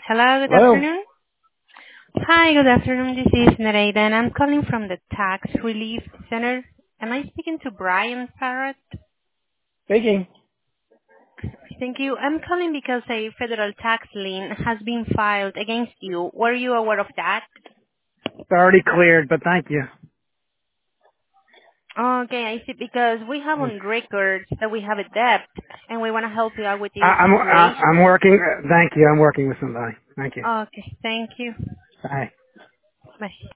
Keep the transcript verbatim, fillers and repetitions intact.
Hello, good Hello. afternoon. Hi, good afternoon. This is Nereida, and I'm calling from the Tax Relief Center. Am I speaking to Brian Parrott? Speaking. Thank you. I'm calling because a federal tax lien has been filed against you. Were you aware of that? It's already cleared, but thank you. Okay, I see. Because we have on records that we have a debt, and we want to help you out with I, your I'm I, situation. I'm working. uh, Thank you. I'm working with somebody. Thank you. Okay, thank you. Bye. Bye.